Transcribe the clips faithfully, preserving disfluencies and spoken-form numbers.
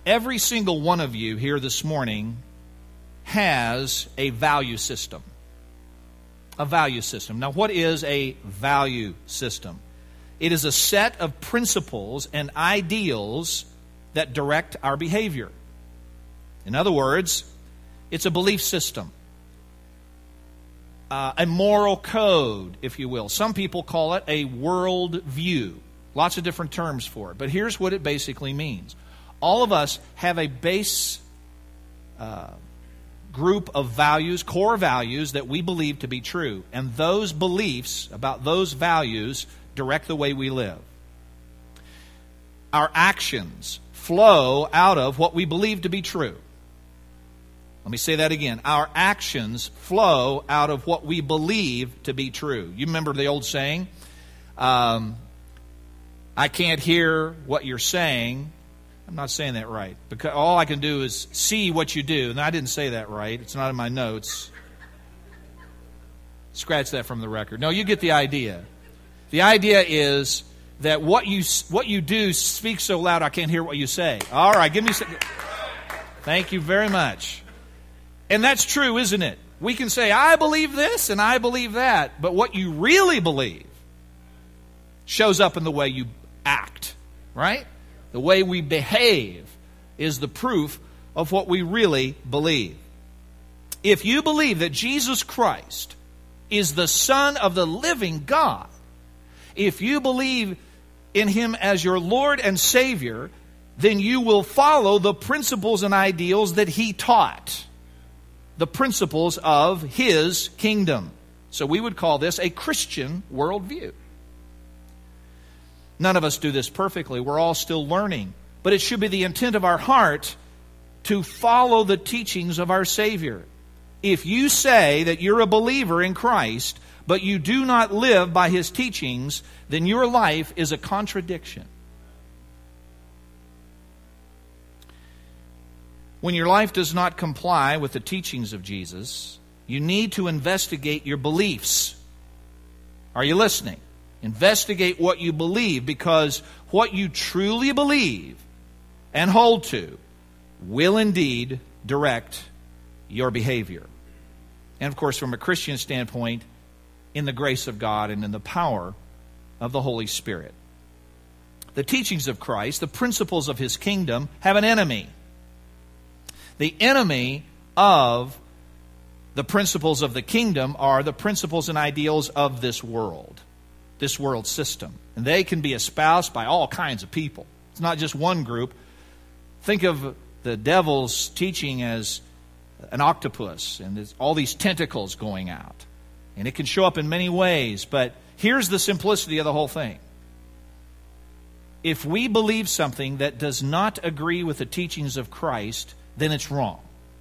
every single one of you here this morning has a value system. A value system. Now, what is a value system? It is a set of principles and ideals that direct our behavior. In other words, it's a belief system. Uh, a moral code, if you will. Some people call it a world view. Lots of different terms for it. But here's what it basically means. All of us have a base uh, group of values, core values that we believe to be true. And those beliefs about those values direct the way we live. Our actions flow out of what we believe to be true. Let me say that again. Our actions flow out of what we believe to be true. You remember the old saying, um, I can't hear what you're saying. I'm not saying that right. Because all I can do is see what you do. And I didn't say that right. It's not in my notes. Scratch that from the record. No, you get the idea. The idea is that what you what you do speaks so loud I can't hear what you say. All right, give me some. Thank you very much. And that's true, isn't it? We can say, I believe this and I believe that. But what you really believe shows up in the way you act, right? The way we behave is the proof of what we really believe. If you believe that Jesus Christ is the Son of the living God, if you believe in Him as your Lord and Savior, then you will follow the principles and ideals that He taught. The principles of His kingdom. So we would call this a Christian worldview. None of us do this perfectly. We're all still learning. But it should be the intent of our heart to follow the teachings of our Savior. If you say that you're a believer in Christ, but you do not live by His teachings, then your life is a contradiction. When your life does not comply with the teachings of Jesus, you need to investigate your beliefs. Are you listening? Investigate what you believe, because what you truly believe and hold to will indeed direct your behavior. And of course, from a Christian standpoint, in the grace of God and in the power of the Holy Spirit. The teachings of Christ, the principles of His kingdom, have an enemy. The enemy of the principles of the kingdom are the principles and ideals of this world, this world system. And they can be espoused by all kinds of people. It's not just one group. Think of the devil's teaching as an octopus, and there's all these tentacles going out. And it can show up in many ways, but here's the simplicity of the whole thing. If we believe something that does not agree with the teachings of Christ, then it's wrong.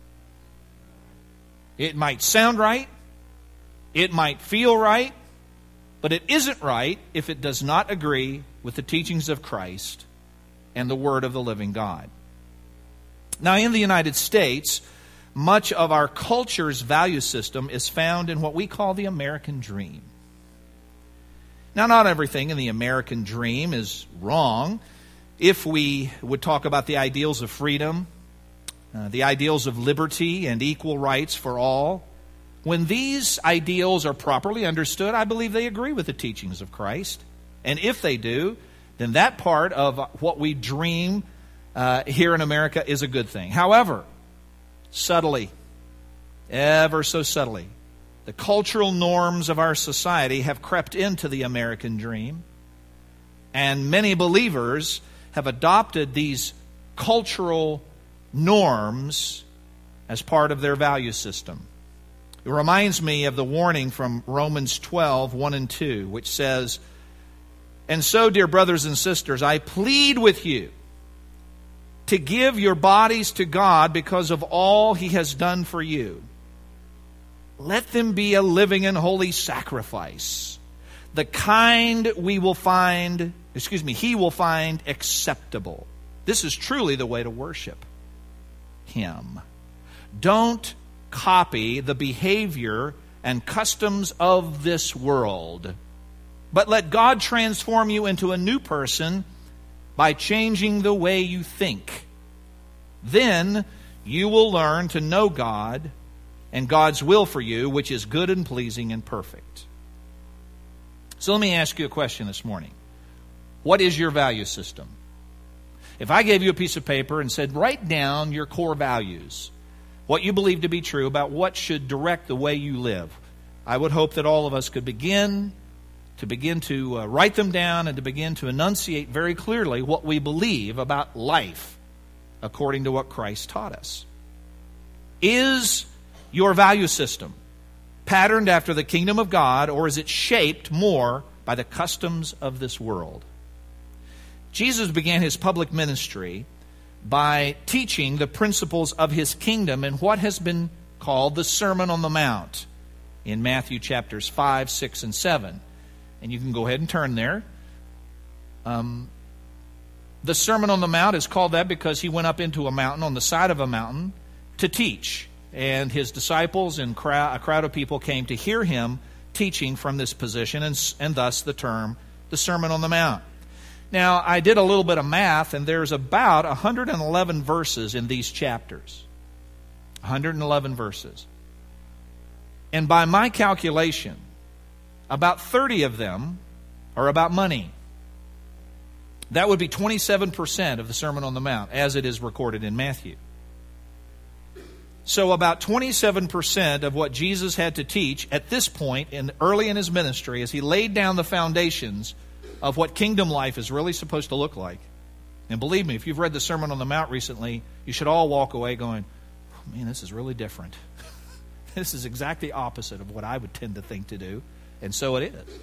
It might sound right, it might feel right, but it isn't right if it does not agree with the teachings of Christ and the Word of the living God. Now, in the United States, much of our culture's value system is found in what we call the American dream. Now, not everything in the American dream is wrong. If we would talk about the ideals of freedom, uh, the ideals of liberty and equal rights for all, when these ideals are properly understood, I believe they agree with the teachings of Christ. And if they do, then that part of what we dream uh, here in America is a good thing. However, subtly, ever so subtly, the cultural norms of our society have crept into the American dream, and many believers have adopted these cultural norms as part of their value system. It reminds me of the warning from Romans twelve, one and two, which says, "And so, dear brothers and sisters, I plead with you to give your bodies to God because of all He has done for you. Let them be a living and holy sacrifice, the kind we will find, excuse me, He will find acceptable." This is truly the way to worship Him. Don't copy the behavior and customs of this world, but let God transform you into a new person by changing the way you think. Then you will learn to know God and God's will for you, which is good and pleasing and perfect. So let me ask you a question this morning. What is your value system? If I gave you a piece of paper and said, write down your core values, what you believe to be true about what should direct the way you live, I would hope that all of us could begin to begin to uh, write them down and to begin to enunciate very clearly what we believe about life according to what Christ taught us. Is your value system patterned after the kingdom of God, or is it shaped more by the customs of this world? Jesus began his public ministry by teaching the principles of his kingdom in what has been called the Sermon on the Mount in Matthew chapters five, six, and seven. And you can go ahead and turn there. Um, the Sermon on the Mount is called that because he went up into a mountain, on the side of a mountain, to teach. And his disciples and crowd, a crowd of people came to hear him teaching from this position, and, and thus the term, the Sermon on the Mount. Now, I did a little bit of math, and there's about one hundred eleven verses in these chapters. one hundred eleven verses. And by my calculation, about thirty of them are about money. That would be twenty-seven percent of the Sermon on the Mount, as it is recorded in Matthew. So about twenty-seven percent of what Jesus had to teach at this point, in early in his ministry, as he laid down the foundations of what kingdom life is really supposed to look like. And believe me, if you've read the Sermon on the Mount recently, you should all walk away going, oh, man, this is really different. This is exactly opposite of what I would tend to think to do. And so it is.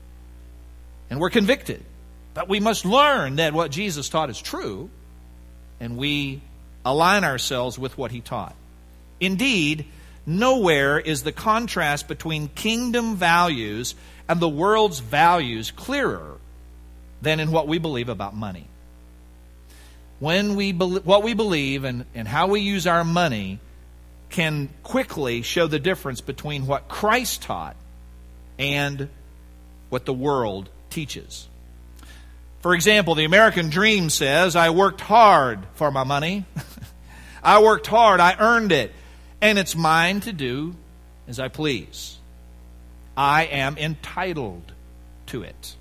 And we're convicted. But we must learn that what Jesus taught is true, and we align ourselves with what he taught. Indeed, nowhere is the contrast between kingdom values and the world's values clearer than in what we believe about money. When we be- what we believe and, and how we use our money can quickly show the difference between what Christ taught and what the world teaches. For example, the American dream says, I worked hard for my money. I worked hard, I earned it, and it's mine to do as I please. I am entitled to it.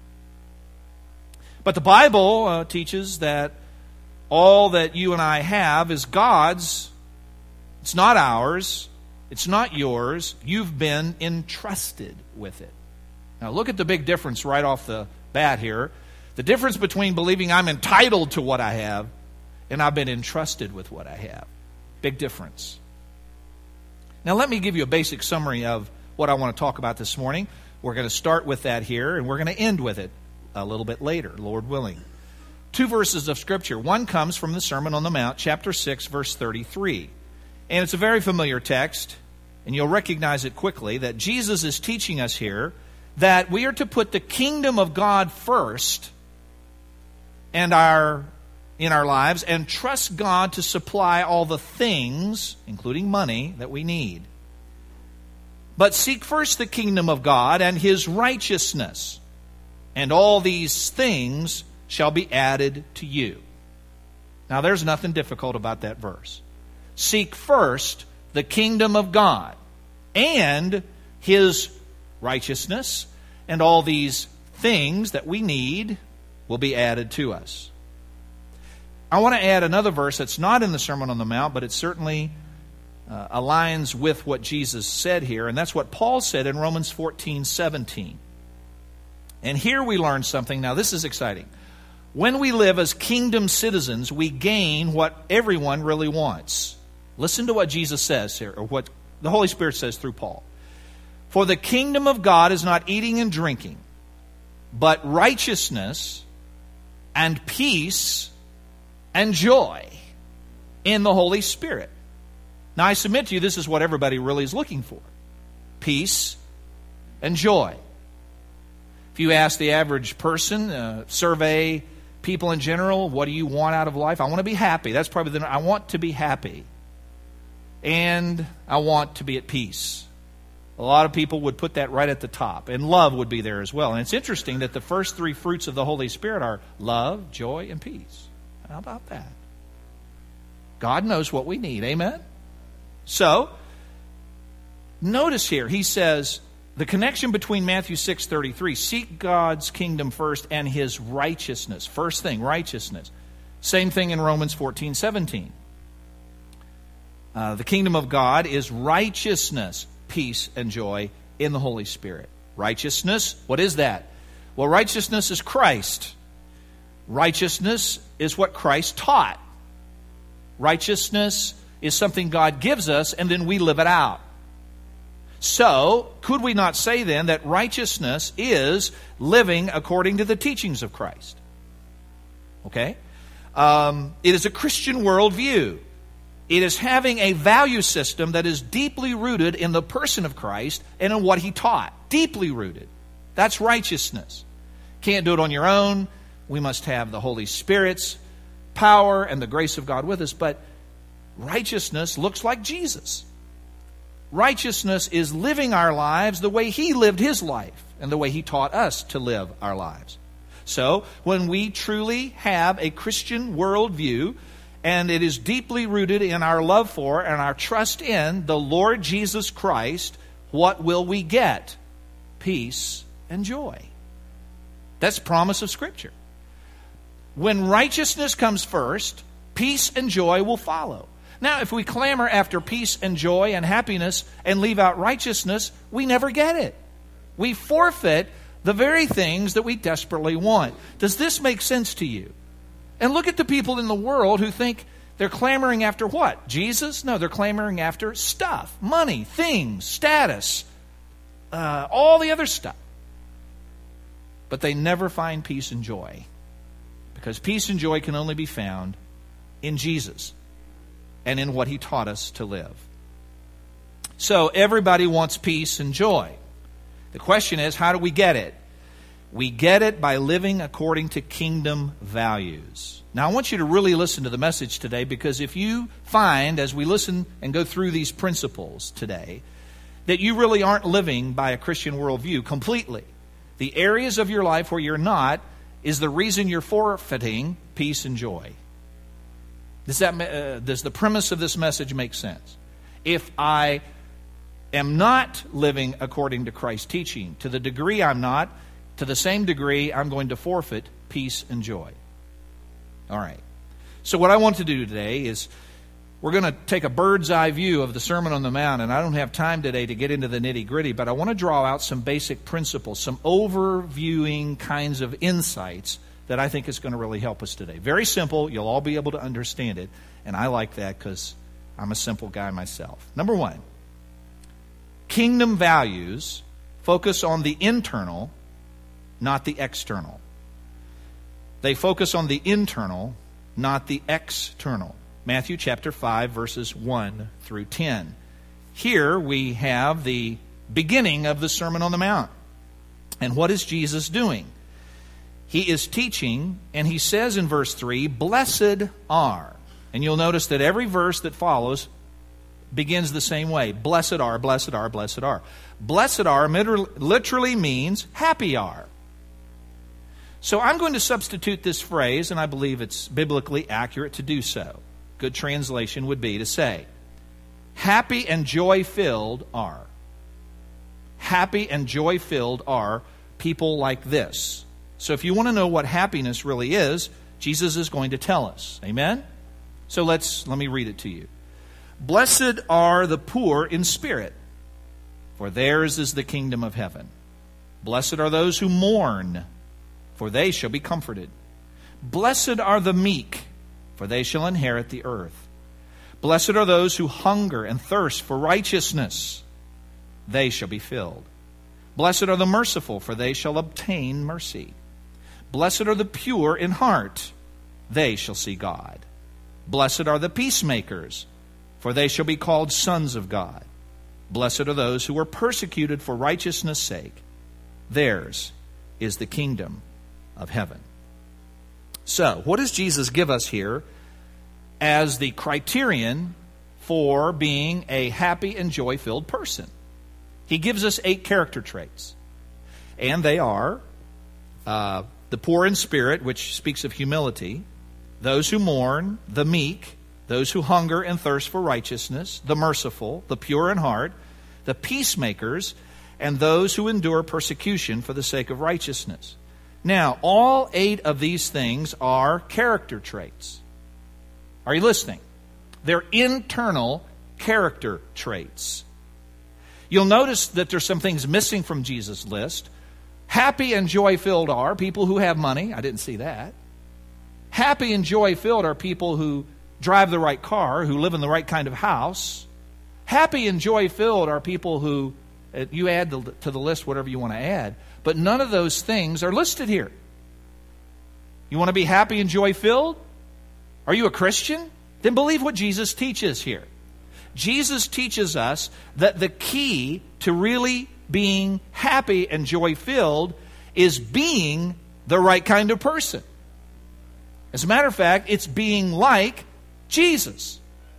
But the Bible uh, teaches that all that you and I have is God's. It's not ours. It's not yours. You've been entrusted with it. Now look at the big difference right off the bat here. The difference between believing I'm entitled to what I have and I've been entrusted with what I have. Big difference. Now let me give you a basic summary of what I want to talk about this morning. We're going to start with that here, and we're going to end with it a little bit later, Lord willing. Two verses of Scripture. One comes from the Sermon on the Mount, chapter six, verse thirty-three. And it's a very familiar text, and you'll recognize it quickly, that Jesus is teaching us here that we are to put the kingdom of God first and our in our lives, and trust God to supply all the things, including money, that we need. But seek first the kingdom of God and his righteousness, and all these things shall be added to you. Now there's nothing difficult about that verse. Seek first the kingdom of God and his righteousness, and all these things that we need will be added to us. I want to add another verse that's not in the Sermon on the Mount, but it certainly uh, aligns with what Jesus said here, and that's what Paul said in Romans fourteen seventeen. And here we learn something. Now this is exciting. When we live as kingdom citizens, we gain what everyone really wants. Listen to what Jesus says here, or what the Holy Spirit says through Paul. For the kingdom of God is not eating and drinking, but righteousness and peace and joy in the Holy Spirit. Now I submit to you, this is what everybody really is looking for. Peace and joy. If you ask the average person, uh, survey people in general, what do you want out of life? I want to be happy. That's probably the, I want to be happy. And I want to be at peace. A lot of people would put that right at the top. And love would be there as well. And it's interesting that the first three fruits of the Holy Spirit are love, joy, and peace. How about that? God knows what we need. Amen? So, notice here, he says, the connection between Matthew six thirty-three, seek God's kingdom first and his righteousness. First thing, righteousness. Same thing in Romans fourteen seventeen. Uh, the kingdom of God is righteousness, peace, and joy in the Holy Spirit. Righteousness, what is that? Well, righteousness is Christ. Righteousness is what Christ taught. Righteousness is something God gives us, and then we live it out. So, could we not say then that righteousness is living according to the teachings of Christ? Okay? Um, it is a Christian worldview. It is having a value system that is deeply rooted in the person of Christ and in what he taught. Deeply rooted. That's righteousness. Can't do it on your own. We must have the Holy Spirit's power and the grace of God with us. But righteousness looks like Jesus. Righteousness is living our lives the way he lived his life and the way he taught us to live our lives. So, when we truly have a Christian worldview, and it is deeply rooted in our love for and our trust in the Lord Jesus Christ, what will we get? Peace and joy. That's the promise of Scripture. When righteousness comes first, peace and joy will follow. Now, if we clamor after peace and joy and happiness and leave out righteousness, we never get it. We forfeit the very things that we desperately want. Does this make sense to you? And look at the people in the world who think they're clamoring after what? Jesus? No, they're clamoring after stuff, money, things, status, uh, all the other stuff. But they never find peace and joy. Because peace and joy can only be found in Jesus and in what he taught us to live. So everybody wants peace and joy. The question is, how do we get it? We get it by living according to kingdom values. Now, I want you to really listen to the message today, because if you find, as we listen and go through these principles today, that you really aren't living by a Christian worldview completely, the areas of your life where you're not is the reason you're forfeiting peace and joy. Does that, uh, does the premise of this message make sense? If I am not living according to Christ's teaching, to the degree I'm not, to the same degree I'm going to forfeit peace and joy. All right. So what I want to do today is we're going to take a bird's eye view of the Sermon on the Mount, and I don't have time today to get into the nitty-gritty, but I want to draw out some basic principles, some overviewing kinds of insights that I think is going to really help us today. Very simple. You'll all be able to understand it, and I like that because I'm a simple guy myself. Number one, kingdom values focus on the internal, not the external. They focus on the internal, not the external. Matthew chapter five, verses one through ten. Here we have the beginning of the Sermon on the Mount. And what is Jesus doing? He is teaching, and he says in verse three, blessed are. And you'll notice that every verse that follows begins the same way. Blessed are, blessed are, blessed are. Blessed are literally means happy are. So I'm going to substitute this phrase, and I believe it's biblically accurate to do so. Good translation would be to say, happy and joy-filled are. Happy and joy-filled are people like this. So if you want to know what happiness really is, Jesus is going to tell us. Amen? So let's let me read it to you. Blessed are the poor in spirit, for theirs is the kingdom of heaven. Blessed are those who mourn, for they shall be comforted. Blessed are the meek, for they shall inherit the earth. Blessed are those who hunger and thirst for righteousness. They shall be filled. Blessed are the merciful, for they shall obtain mercy. Blessed are the pure in heart. They shall see God. Blessed are the peacemakers, for they shall be called sons of God. Blessed are those who are persecuted for righteousness' sake. Theirs is the kingdom of heaven. So, what does Jesus give us here as the criterion for being a happy and joy-filled person? He gives us eight character traits. And they are uh, the poor in spirit, which speaks of humility, those who mourn, the meek, those who hunger and thirst for righteousness, the merciful, the pure in heart, the peacemakers, and those who endure persecution for the sake of righteousness. Now, all eight of these things are character traits. Are you listening? They're internal character traits. You'll notice that there's some things missing from Jesus' list. Happy and joy-filled are people who have money. I didn't see that. Happy and joy-filled are people who drive the right car, who live in the right kind of house. Happy and joy-filled are people who, you add to the list whatever you want to add, but none of those things are listed here. You want to be happy and joy-filled? Are you a Christian? Then believe what Jesus teaches here. Jesus teaches us that the key to really being happy and joy-filled is being the right kind of person. As a matter of fact, it's being like Jesus.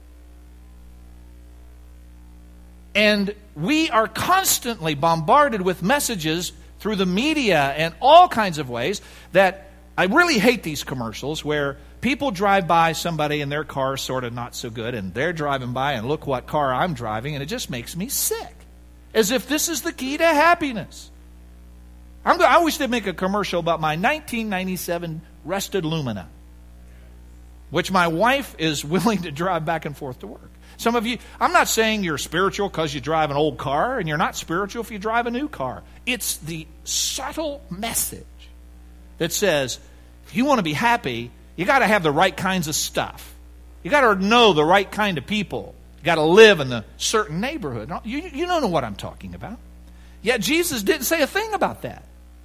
And we are constantly bombarded with messages through the media and all kinds of ways that I really hate these commercials where people drive by somebody and their car is sort of not so good and they're driving by and look what car I'm driving, and it just makes me sick. As if this is the key to happiness. I'm, I wish they'd make a commercial about my nineteen ninety-seven Rusted Lumina, which my wife is willing to drive back and forth to work. Some of you, I'm not saying you're spiritual because you drive an old car, and you're not spiritual if you drive a new car. It's the subtle message that says, if you want to be happy, you got to have the right kinds of stuff. You got to know the right kind of people. You got to live in a certain neighborhood. You, you don't know what I'm talking about. Yet Jesus didn't say a thing about that.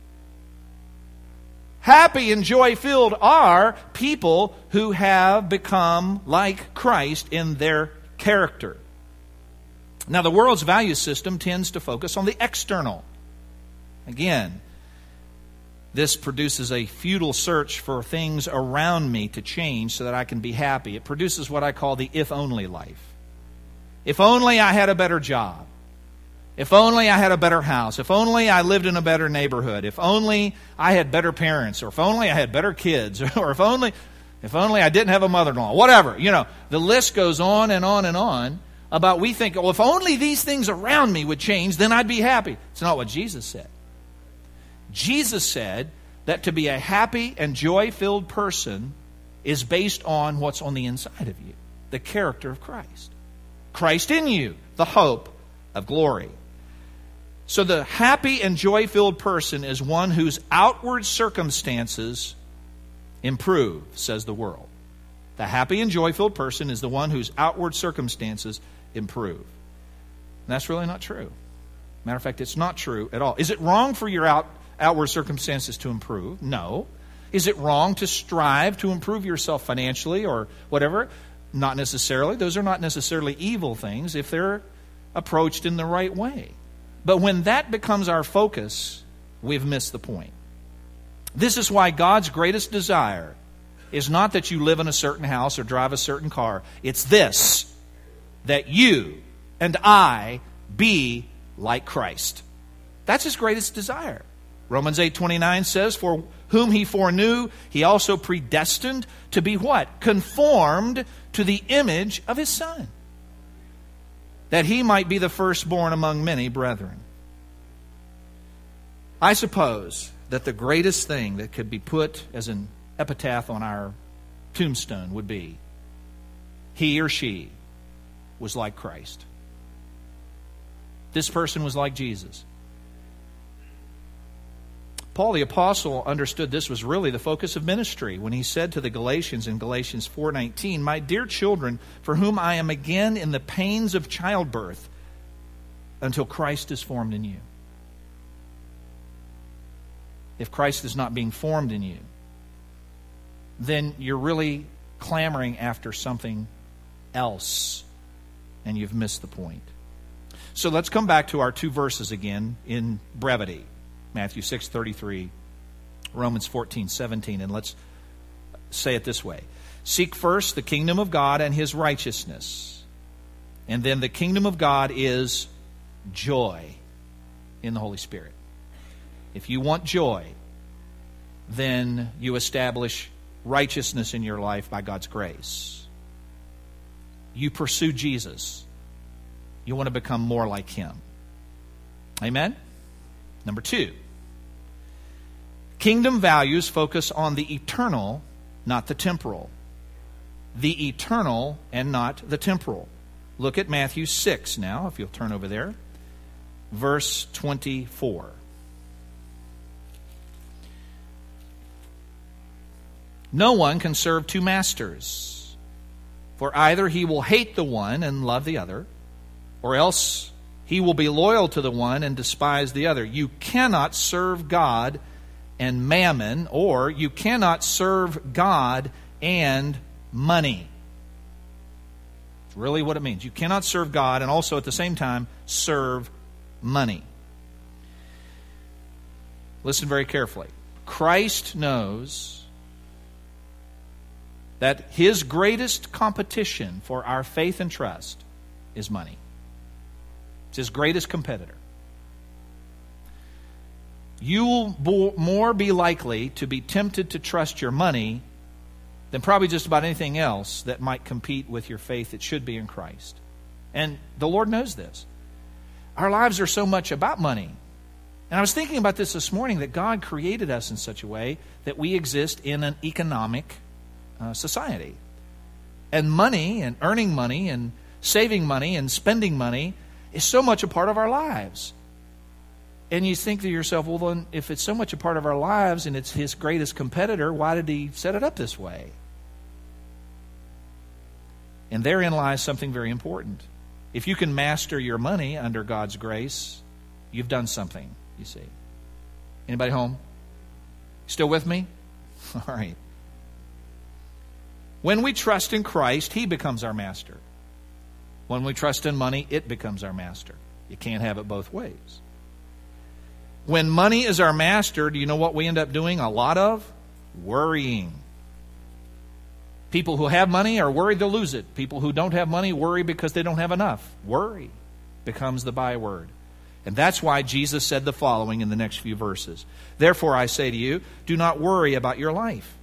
Happy and joy-filled are people who have become like Christ in their character. Now, the world's value system tends to focus on the external. Again, this produces a futile search for things around me to change so that I can be happy. It produces what I call the if-only life. If only I had a better job. If only I had a better house. If only I lived in a better neighborhood. If only I had better parents. Or if only I had better kids. Or if only, if only I didn't have a mother-in-law. Whatever. You know, the list goes on and on and on about we think, well, if only these things around me would change, then I'd be happy. It's not what Jesus said. Jesus said that to be a happy and joy-filled person is based on what's on the inside of you. The character of Christ. Christ in you, the hope of glory. So the happy and joy-filled person is one whose outward circumstances improve, says the world. The happy and joy-filled person is the one whose outward circumstances improve. And that's really not true. Matter of fact, it's not true at all. Is it wrong for your out, outward circumstances to improve? No. Is it wrong to strive to improve yourself financially or whatever? Not necessarily. Those are not necessarily evil things if they're approached in the right way. But when that becomes our focus, we've missed the point. This is why God's greatest desire is not that you live in a certain house or drive a certain car. It's this, that you and I be like Christ. That's His greatest desire. Romans eight twenty-nine says, for whom He foreknew, He also predestined to be what? Conformed to the image of His Son, that He might be the firstborn among many brethren. I suppose that the greatest thing that could be put as an epitaph on our tombstone would be, he or she was like Christ. This person was like Jesus. Paul the Apostle understood this was really the focus of ministry when he said to the Galatians in Galatians four nineteen, my dear children, for whom I am again in the pains of childbirth until Christ is formed in you. If Christ is not being formed in you, then you're really clamoring after something else, and you've missed the point. So let's come back to our two verses again in brevity. Matthew six thirty-three, Romans fourteen seventeen, and let's say it this way. Seek first the kingdom of God and His righteousness. And then the kingdom of God is joy in the Holy Spirit. If you want joy, then you establish righteousness in your life by God's grace. you pursue Jesus. You want to become more like Him. Amen? Number two, kingdom values focus on the eternal, not the temporal. The eternal and not the temporal. Look at Matthew six now, if you'll turn over there. Verse twenty-four. No one can serve two masters, for either he will hate the one and love the other, or else he will be loyal to the one and despise the other. You cannot serve God and mammon, or you cannot serve God and money. It's really what it means. You cannot serve God and also at the same time serve money. Listen very carefully. Christ knows that His greatest competition for our faith and trust is money. It's His greatest competitor. You will more be likely to be tempted to trust your money than probably just about anything else that might compete with your faith that should be in Christ. And the Lord knows this. Our lives are so much about money. And I was thinking about this this morning, that God created us in such a way that we exist in an economic uh, society. And money and earning money and saving money and spending money is so much a part of our lives. And you think to yourself, well, then, if it's so much a part of our lives and it's His greatest competitor, why did He set it up this way? And therein lies something very important. If you can master your money under God's grace, you've done something, you see. Anybody home? Still with me? All right. When we trust in Christ, He becomes our master. When we trust in money, it becomes our master. You can't have it both ways. When money is our master, do you know what we end up doing? A lot of worrying. People who have money are worried they'll lose it. People who don't have money worry because they don't have enough. Worry becomes the byword. And that's why Jesus said the following in the next few verses. Therefore I say to you, do not worry about your life.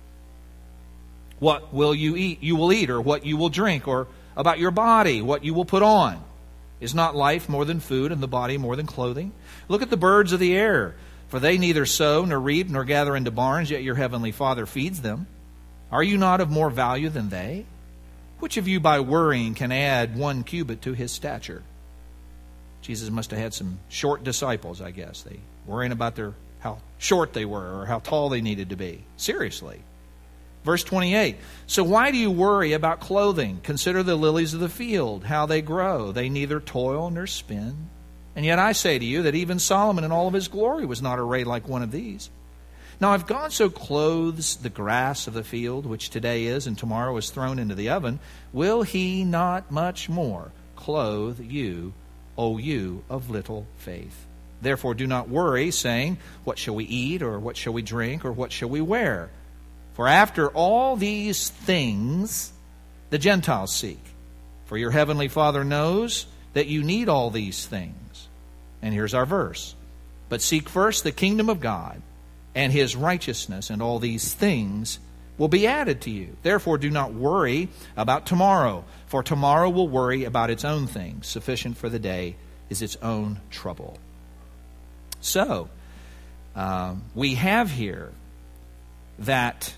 What will you eat? You will eat, or what you will drink, or about your body, what you will put on. Is not life more than food, and the body more than clothing? Look at the birds of the air, for they neither sow nor reap nor gather into barns, yet your heavenly Father feeds them. Are you not of more value than they? Which of you by worrying can add one cubit to his stature? Jesus must have had some short disciples, I guess. They worrying about their how short they were or how tall they needed to be. Seriously. Verse twenty-eight, so why do you worry about clothing? Consider the lilies of the field, how they grow. They neither toil nor spin. And yet I say to you that even Solomon in all of his glory was not arrayed like one of these. Now if God so clothes the grass of the field, which today is and tomorrow is thrown into the oven, will He not much more clothe you, O you of little faith? Therefore do not worry, saying, what shall we eat, or what shall we drink, or what shall we wear? For after all these things the Gentiles seek. For your heavenly Father knows that you need all these things. And here's our verse. But seek first the kingdom of God and His righteousness, and all these things will be added to you. Therefore do not worry about tomorrow, for tomorrow will worry about its own things. Sufficient for the day is its own trouble. So, um, we have here that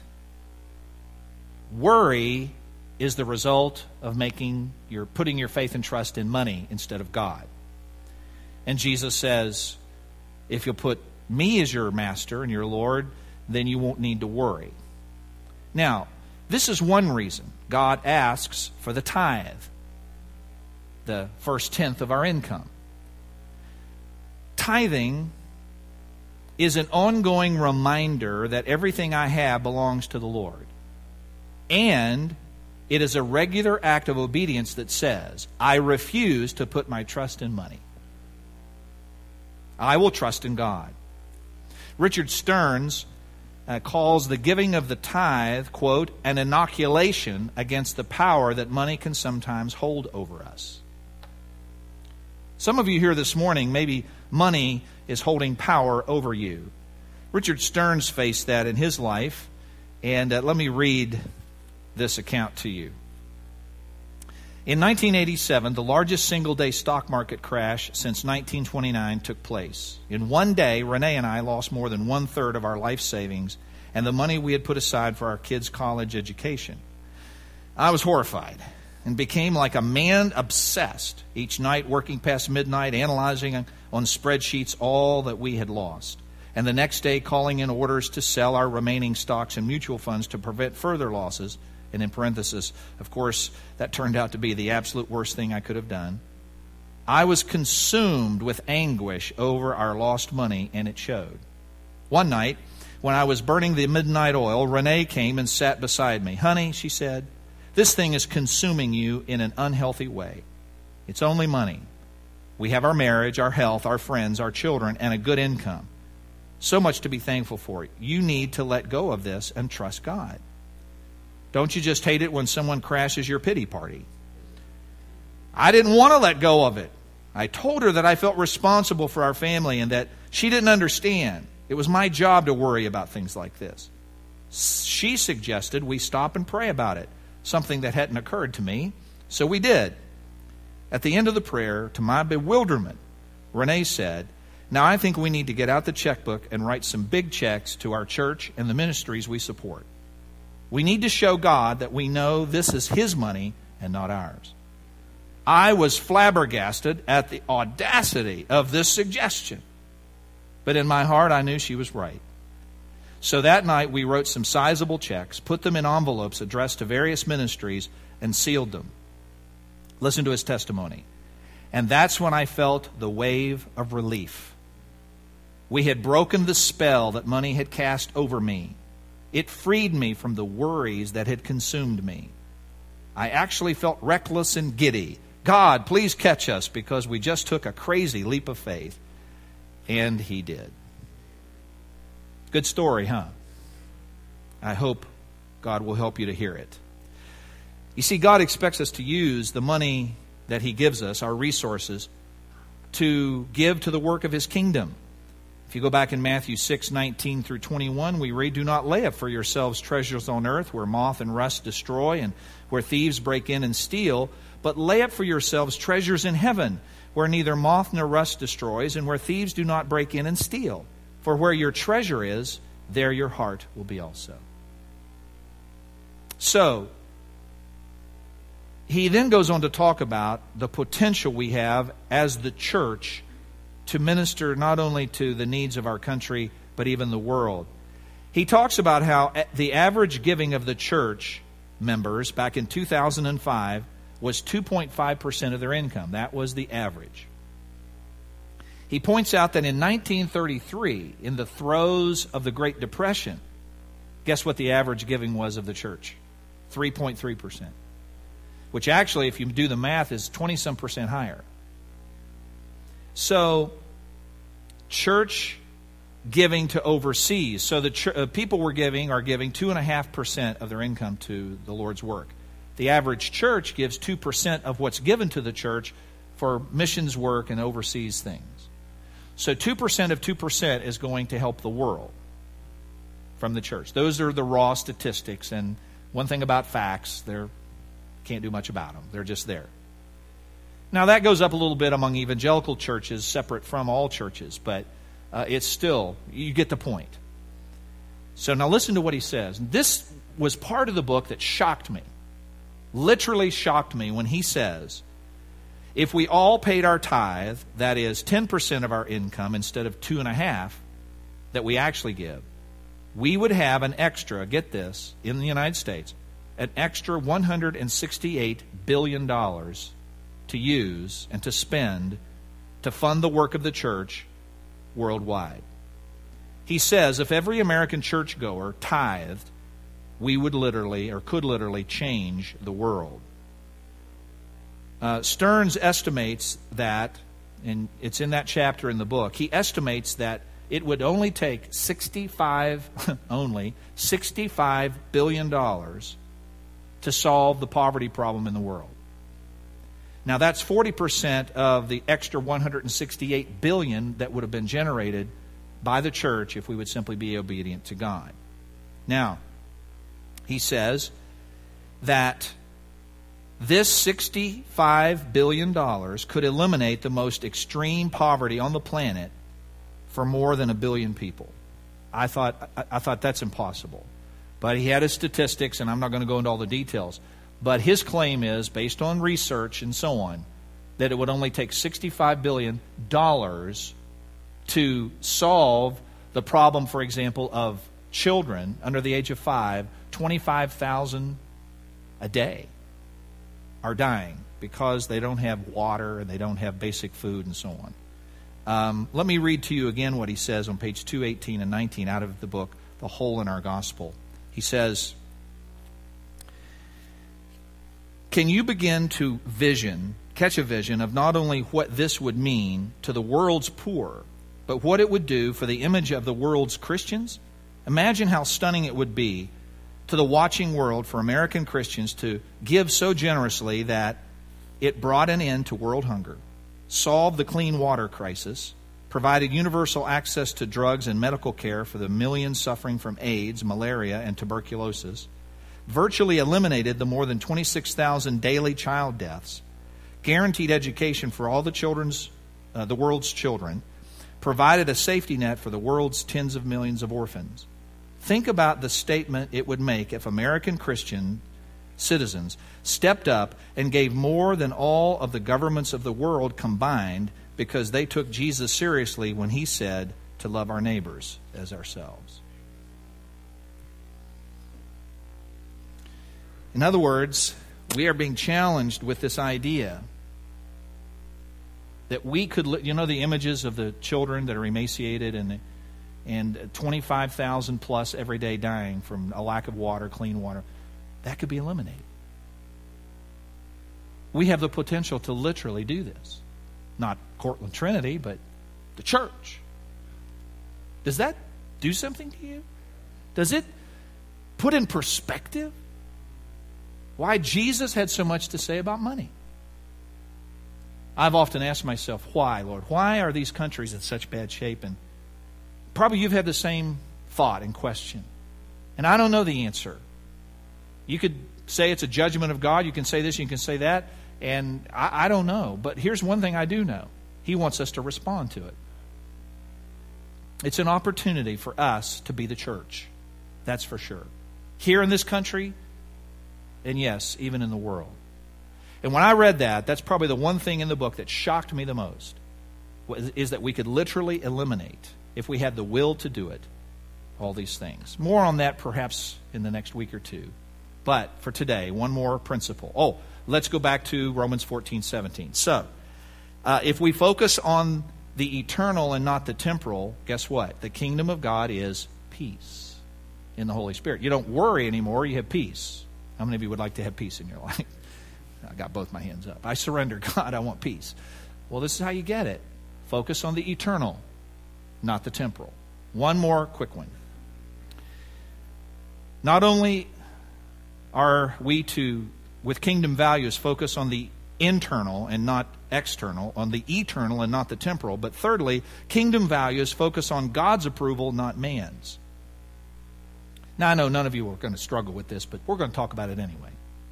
worry is the result of making your putting your faith and trust in money instead of God. And Jesus says, if you'll put me as your master and your Lord, then you won't need to worry. Now, this is one reason God asks for the tithe, the first tenth of our income. Tithing is an ongoing reminder that everything I have belongs to the Lord. And it is a regular act of obedience that says, I refuse to put my trust in money. I will trust in God. Richard Stearns uh, calls the giving of the tithe, quote, an inoculation against the power that money can sometimes hold over us. Some of you here this morning, maybe money is holding power over you. Richard Stearns faced that in his life, and uh, let me read this account to you. In nineteen eighty-seven, the largest single-day stock market crash since nineteen twenty-nine took place. In one day, Renee and I lost more than one-third of our life savings and the money we had put aside for our kids' college education. I was horrified and became like a man obsessed, each night working past midnight, analyzing on spreadsheets all that we had lost, and the next day calling in orders to sell our remaining stocks and mutual funds to prevent further losses. And in parenthesis, of course, that turned out to be the absolute worst thing I could have done. I was consumed with anguish over our lost money, and it showed. One night, when I was burning the midnight oil, Renee came and sat beside me. "Honey," she said, "this thing is consuming you in an unhealthy way. It's only money. We have our marriage, our health, our friends, our children, and a good income. So much to be thankful for. You need to let go of this and trust God. Don't you just hate it when someone crashes your pity party?" I didn't want to let go of it. I told her that I felt responsible for our family and that she didn't understand. It was my job to worry about things like this. She suggested we stop and pray about it, something that hadn't occurred to me, so we did. At the end of the prayer, to my bewilderment, Renee said, "Now I think we need to get out the checkbook and write some big checks to our church and the ministries we support. We need to show God that we know this is His money and not ours." I was flabbergasted at the audacity of this suggestion. But in my heart, I knew she was right. So that night, we wrote some sizable checks, put them in envelopes addressed to various ministries, and sealed them. Listen to his testimony. "And that's when I felt the wave of relief. We had broken the spell that money had cast over me. It freed me from the worries that had consumed me. I actually felt reckless and giddy. God, please catch us, because we just took a crazy leap of faith." And He did. Good story, huh? I hope God will help you to hear it. You see, God expects us to use the money that He gives us, our resources, to give to the work of His kingdom. If you go back in Matthew six, nineteen through twenty-one, we read, "Do not lay up for yourselves treasures on earth where moth and rust destroy and where thieves break in and steal, but lay up for yourselves treasures in heaven where neither moth nor rust destroys and where thieves do not break in and steal. For where your treasure is, there your heart will be also." So, he then goes on to talk about the potential we have as the church to minister not only to the needs of our country, but even the world. He talks about how the average giving of the church members back in two thousand five was two point five percent of their income. That was the average. He points out that in nineteen thirty-three, in the throes of the Great Depression, guess what the average giving was of the church? three point three percent. Which actually, if you do the math, is twenty-some percent higher. So, church giving to overseas. So the ch- uh, people were giving are giving two point five percent of their income to the Lord's work. The average church gives two percent of what's given to the church for missions work and overseas things. So two percent of two percent is going to help the world from the church. Those are the raw statistics. And one thing about facts, they can't do much about them. They're just there. Now, that goes up a little bit among evangelical churches, separate from all churches, but uh, it's still, you get the point. So now listen to what he says. This was part of the book that shocked me, literally shocked me, when he says, if we all paid our tithe, that is ten percent of our income instead of two and a half that we actually give, we would have an extra, get this, in the United States, an extra one hundred sixty-eight billion dollars to use and to spend to fund the work of the church worldwide. He says if every American churchgoer tithed, we would literally, or could literally, change the world. Uh, Stearns estimates that, and it's in that chapter in the book, he estimates that it would only take sixty-five, only sixty-five billion dollars to solve the poverty problem in the world. Now that's forty percent of the extra one hundred sixty-eight billion dollars that would have been generated by the church if we would simply be obedient to God. Now, he says that This sixty-five billion dollars could eliminate the most extreme poverty on the planet for more than a billion people. I thought, I, I thought that's impossible. But he had his statistics, and I'm not going to go into all the details. But his claim is, based on research and so on, that it would only take sixty-five billion dollars to solve the problem, for example, of children under the age of five, twenty-five thousand a day are dying because they don't have water and they don't have basic food and so on. Um, let me read to you again what he says on page two eighteen and nineteen out of the book, The Hole in Our Gospel. He says, can you begin to vision, catch a vision of not only what this would mean to the world's poor, but what it would do for the image of the world's Christians? Imagine how stunning it would be to the watching world for American Christians to give so generously that it brought an end to world hunger, solved the clean water crisis, provided universal access to drugs and medical care for the millions suffering from AIDS, malaria, and tuberculosis, virtually eliminated the more than twenty-six thousand daily child deaths, guaranteed education for all the children's, uh, the world's children, provided a safety net for the world's tens of millions of orphans. Think about the statement it would make if American Christian citizens stepped up and gave more than all of the governments of the world combined because they took Jesus seriously when he said to love our neighbors as ourselves. In other words, we are being challenged with this idea that we could, you know, the images of the children that are emaciated and and twenty-five thousand plus every day dying from a lack of water, clean water, that could be eliminated. We have the potential to literally do this. Not Cortland Trinity, but the church. Does that do something to you? Does it put in perspective why Jesus had so much to say about money? I've often asked myself, why, Lord? Why are these countries in such bad shape? And probably you've had the same thought and question. And I don't know the answer. You could say it's a judgment of God. You can say this, you can say that. And I, I don't know. But here's one thing I do know. He wants us to respond to it. It's an opportunity for us to be the church. That's for sure. Here in this country, and yes, even in the world. And when I read that, that's probably the one thing in the book that shocked me the most, is that we could literally eliminate, if we had the will to do it, all these things. More on that perhaps in the next week or two. But for today, one more principle. Oh, let's go back to Romans fourteen seventeen. So, uh, if we focus on the eternal and not the temporal, guess what? The kingdom of God is peace in the Holy Spirit. You don't worry anymore, you have peace. How many of you would like to have peace in your life? I got both my hands up. I surrender, God, I want peace. Well, this is how you get it. Focus on the eternal, not the temporal. One more quick one. Not only are we to, with kingdom values, focus on the internal and not external, on the eternal and not the temporal, but thirdly, kingdom values focus on God's approval, not man's. Now, I know none of you are going to struggle with this, but we're going to talk about it anyway.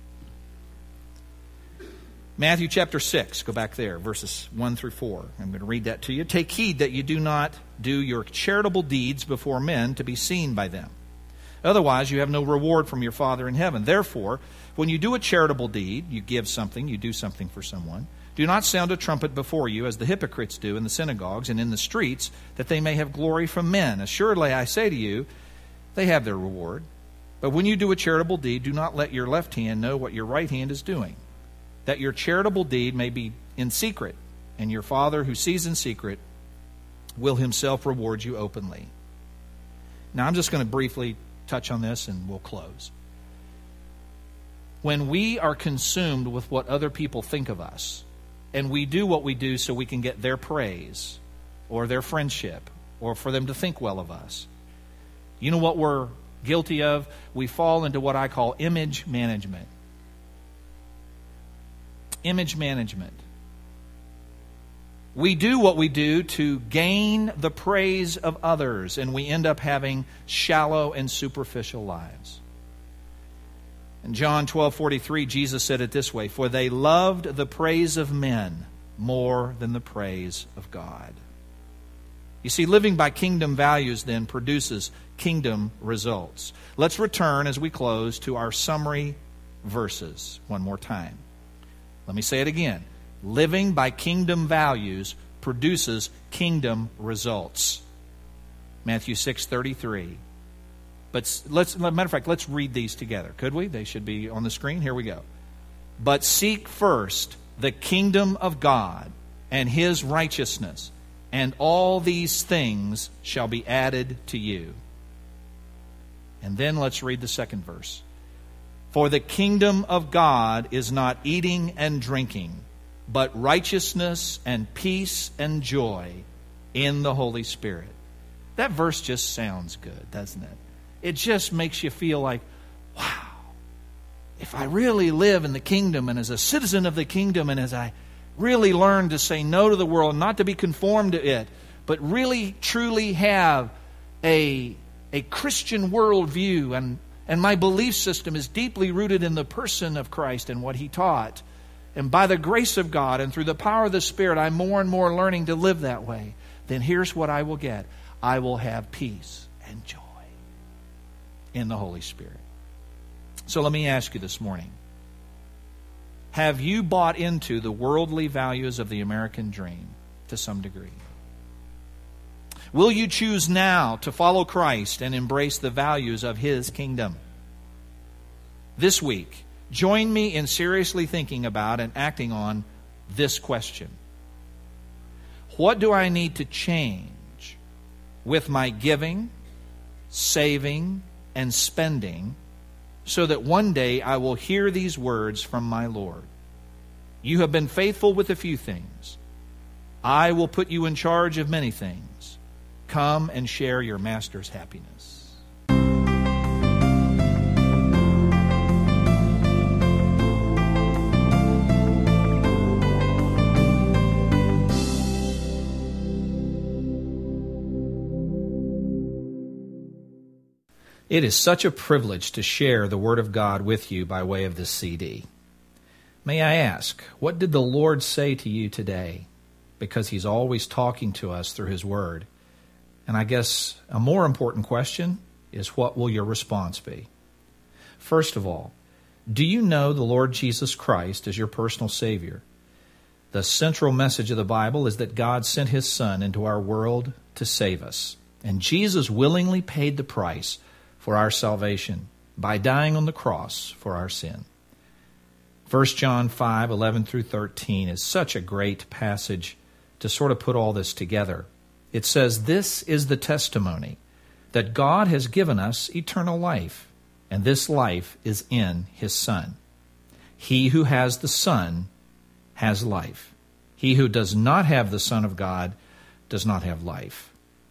Matthew chapter six, go back there, verses one through four. I'm going to read that to you. Take heed that you do not do your charitable deeds before men to be seen by them. Otherwise, you have no reward from your Father in heaven. Therefore, when you do a charitable deed, you give something, you do something for someone, do not sound a trumpet before you, as the hypocrites do in the synagogues and in the streets, that they may have glory from men. Assuredly, I say to you, they have their reward. But when you do a charitable deed, do not let your left hand know what your right hand is doing, that your charitable deed may be in secret, and your Father who sees in secret will himself reward you openly. Now, I'm just going to briefly touch on this and we'll close. When we are consumed with what other people think of us, and we do what we do so we can get their praise or their friendship or for them to think well of us, you know what we're guilty of? We fall into what I call image management. Image management. We do what we do to gain the praise of others, and we end up having shallow and superficial lives. In John twelve forty-three, Jesus said it this way, "For they loved the praise of men more than the praise of God." You see, living by kingdom values then produces kingdom results. Let's return as we close to our summary verses one more time. Let me say it again. Living by kingdom values produces kingdom results. Matthew six thirty-three. But let's, matter of fact, let's read these together. Could we? They should be on the screen. Here we go. "But seek first the kingdom of God and His righteousness, and all these things shall be added to you." And then let's read the second verse. "For the kingdom of God is not eating and drinking, but righteousness and peace and joy in the Holy Spirit." That verse just sounds good, doesn't it? It just makes you feel like, wow, if I really live in the kingdom and as a citizen of the kingdom, and as I really learn to say no to the world, not to be conformed to it, but really truly have a, a Christian worldview, and, and my belief system is deeply rooted in the person of Christ and what He taught. And by the grace of God and through the power of the Spirit, I'm more and more learning to live that way. Then here's what I will get. I will have peace and joy in the Holy Spirit. So let me ask you this morning, have you bought into the worldly values of the American dream to some degree? Will you choose now to follow Christ and embrace the values of His kingdom? This week, join me in seriously thinking about and acting on this question. What do I need to change with my giving, saving, and spending, so that one day I will hear these words from my Lord? "You have been faithful with a few things. I will put you in charge of many things. Come and share your master's happiness." It is such a privilege to share the Word of God with you by way of this C D. May I ask, what did the Lord say to you today? Because He's always talking to us through His Word. And I guess a more important question is, what will your response be? First of all, do you know the Lord Jesus Christ as your personal Savior? The central message of the Bible is that God sent His Son into our world to save us. And Jesus willingly paid the price for our salvation by dying on the cross for our sin. First John five, eleven through thirteen is such a great passage to sort of put all this together. It says, "This is the testimony, that God has given us eternal life, and this life is in His Son. He who has the Son has life. He who does not have the Son of God does not have life."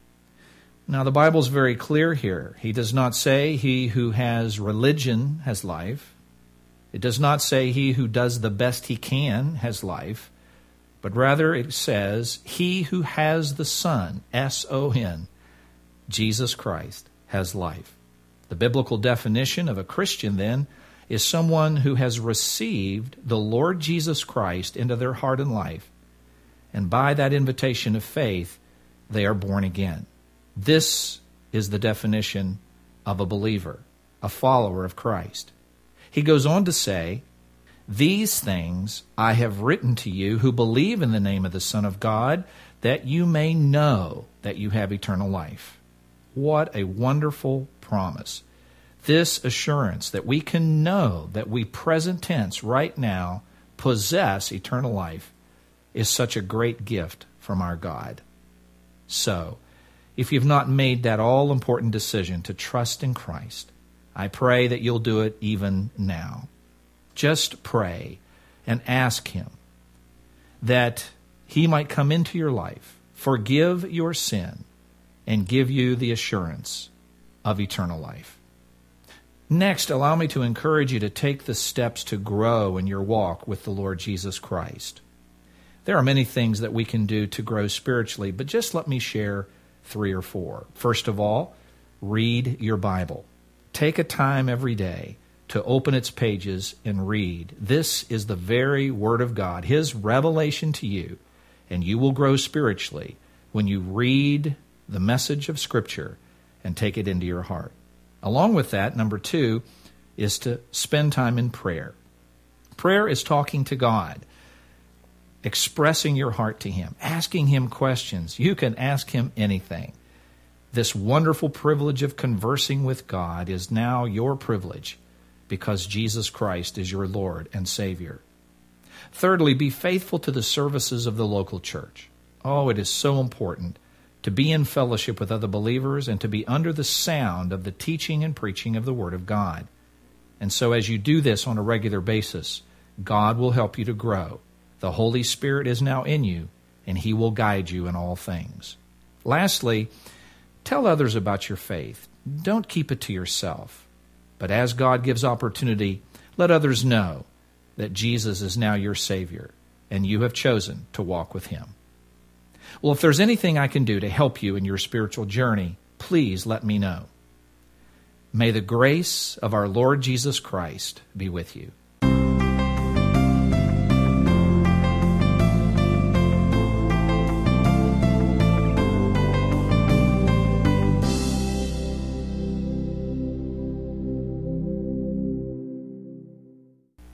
Now, the Bible is very clear here. He does not say he who has religion has life. It does not say he who does the best he can has life. But rather it says he who has the Son, S O N, Jesus Christ, has life. The biblical definition of a Christian, then, is someone who has received the Lord Jesus Christ into their heart and life. And by that invitation of faith, they are born again. This is the definition of a believer, a follower of Christ. He goes on to say, "These things I have written to you who believe in the name of the Son of God, that you may know that you have eternal life." What a wonderful promise. This assurance that we can know that we, present tense, right now, possess eternal life is such a great gift from our God. So, if you've not made that all-important decision to trust in Christ, I pray that you'll do it even now. Just pray and ask Him that He might come into your life, forgive your sin, and give you the assurance of eternal life. Next, allow me to encourage you to take the steps to grow in your walk with the Lord Jesus Christ. There are many things that we can do to grow spiritually, but just let me share three or four. First of all, read your Bible. Take a time every day to open its pages and read. This is the very Word of God, His revelation to you, and you will grow spiritually when you read the message of Scripture and take it into your heart. Along with that, number two is to spend time in prayer. Prayer is talking to God, expressing your heart to Him, asking Him questions. You can ask Him anything. This wonderful privilege of conversing with God is now your privilege because Jesus Christ is your Lord and Savior. Thirdly, be faithful to the services of the local church. Oh, it is so important to be in fellowship with other believers and to be under the sound of the teaching and preaching of the Word of God. And so as you do this on a regular basis, God will help you to grow. The Holy Spirit is now in you, and He will guide you in all things. Lastly, tell others about your faith. Don't keep it to yourself. But as God gives opportunity, let others know that Jesus is now your Savior, and you have chosen to walk with Him. Well, if there's anything I can do to help you in your spiritual journey, please let me know. May the grace of our Lord Jesus Christ be with you.